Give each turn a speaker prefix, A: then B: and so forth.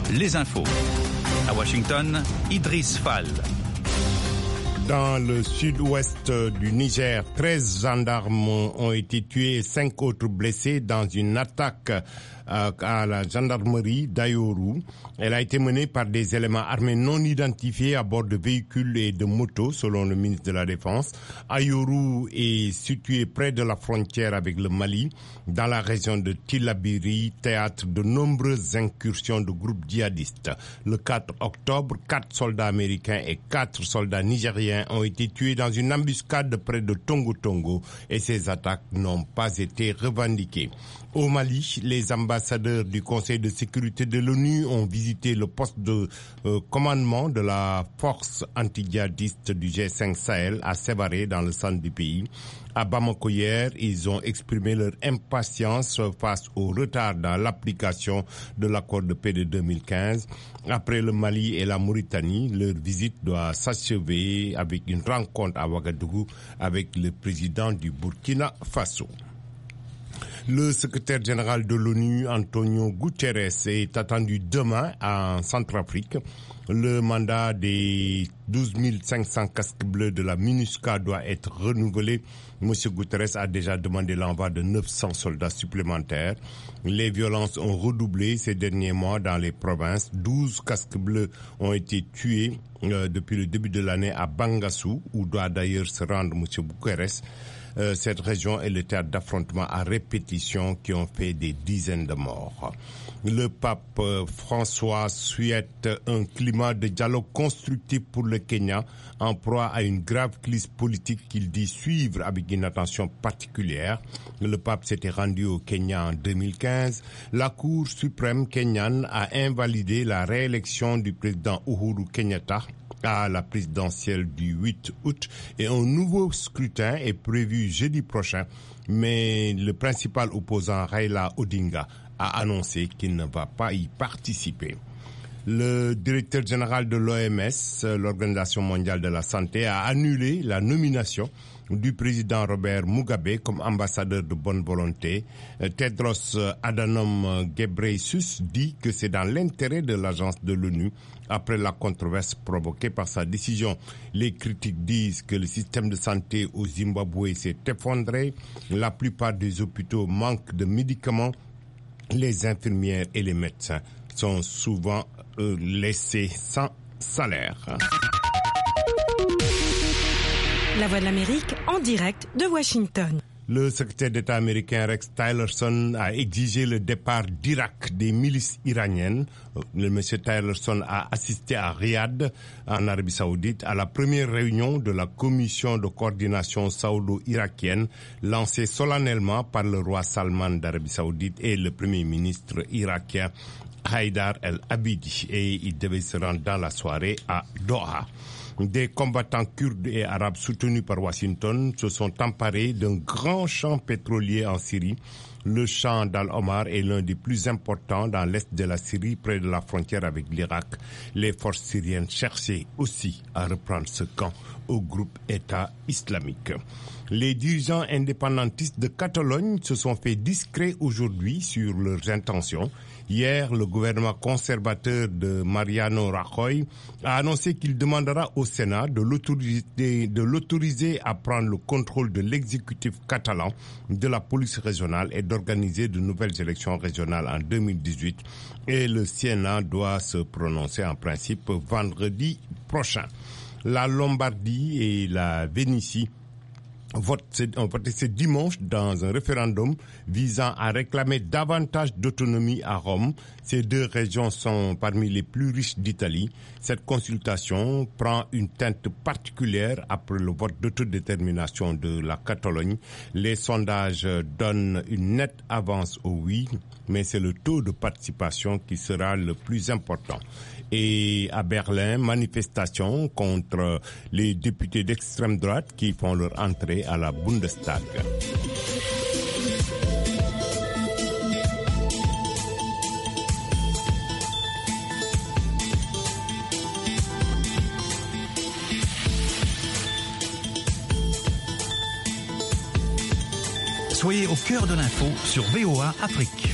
A: les infos. À Washington, Idriss Fall.
B: Dans le sud-ouest du Niger, 13 gendarmes ont été tués et 5 autres blessés dans une attaque à la gendarmerie d'Ayoru. Elle a été menée par des éléments armés non identifiés à bord de véhicules et de motos, selon le ministre de la Défense. Ayoru est situé près de la frontière avec le Mali, dans la région de Tillabéri, théâtre de nombreuses incursions de groupes djihadistes. Le 4 octobre, 4 soldats américains et 4 soldats nigériens ont été tués dans une embuscade près de Tongo Tongo et ces attaques n'ont pas été revendiquées. Au Mali, les ambassadeurs du Conseil de sécurité de l'ONU ont visité le poste de commandement de la force anti-djihadiste du G5 Sahel à Sévaré, dans le centre du pays. À Bamako hier, ils ont exprimé leur impatience face au retard dans l'application de l'accord de paix de 2015. Après le Mali et la Mauritanie, leur visite doit s'achever avec une rencontre à Ouagadougou avec le président du Burkina Faso. Le secrétaire général de l'ONU, Antonio Guterres, est attendu demain en Centrafrique. Le mandat des 12 500 casques bleus de la MINUSCA doit être renouvelé. M. Guterres a déjà demandé l'envoi de 900 soldats supplémentaires. Les violences ont redoublé ces derniers mois dans les provinces. 12 casques bleus ont été tués depuis le début de l'année à Bangassou, où doit d'ailleurs se rendre M. Guterres. Cette région est le théâtre d'affrontements à répétition qui ont fait des dizaines de morts. Le pape François souhaite un climat de dialogue constructif pour le Kenya, en proie à une grave crise politique qu'il dit suivre avec une attention particulière. Le pape s'était rendu au Kenya en 2015. La Cour suprême kenyane a invalidé la réélection du président Uhuru Kenyatta à la présidentielle du 8 août et un nouveau scrutin est prévu jeudi prochain, mais le principal opposant Raila Odinga a annoncé qu'il ne va pas y participer. Le directeur général de l'OMS, l'Organisation mondiale de la santé, a annulé la nomination du président Robert Mugabe comme ambassadeur de bonne volonté. Tedros Adhanom Ghebreyesus dit que c'est dans l'intérêt de l'agence de l'ONU après la controverse provoquée par sa décision. Les critiques disent que le système de santé au Zimbabwe s'est effondré. La plupart des hôpitaux manquent de médicaments. Les infirmières et les médecins sont souvent laissés sans salaire.
C: La Voix de l'Amérique en direct de Washington.
B: Le secrétaire d'État américain Rex Tillerson a exigé le départ d'Irak des milices iraniennes. Le monsieur Tillerson a assisté à Riyad, en Arabie Saoudite, à la première réunion de la commission de coordination saoudo-irakienne lancée solennellement par le roi Salman d'Arabie Saoudite et le premier ministre irakien Haïdar el-Abidi. Et il devait se rendre dans la soirée à Doha. Des combattants kurdes et arabes soutenus par Washington se sont emparés d'un grand champ pétrolier en Syrie. Le champ d'Al-Omar est l'un des plus importants dans l'est de la Syrie, près de la frontière avec l'Irak. Les forces syriennes cherchaient aussi à reprendre ce camp au groupe État islamique. Les dirigeants indépendantistes de Catalogne se sont fait discrets aujourd'hui sur leurs intentions. Hier, le gouvernement conservateur de Mariano Rajoy a annoncé qu'il demandera au Sénat de l'autoriser à prendre le contrôle de l'exécutif catalan, de la police régionale et d'organiser de nouvelles élections régionales en 2018. Et le Sénat doit se prononcer en principe vendredi prochain. La Lombardie et la Vénétie ont voté ce dimanche dans un référendum visant à réclamer davantage d'autonomie à Rome. Ces deux régions sont parmi les plus riches d'Italie. Cette consultation prend une teinte particulière après le vote d'autodétermination de la Catalogne. Les sondages donnent une nette avance au oui, mais c'est le taux de participation qui sera le plus important. Et à Berlin, manifestation contre les députés d'extrême droite qui font leur entrée à la Bundestag.
A: Soyez au cœur de l'info sur VOA Afrique.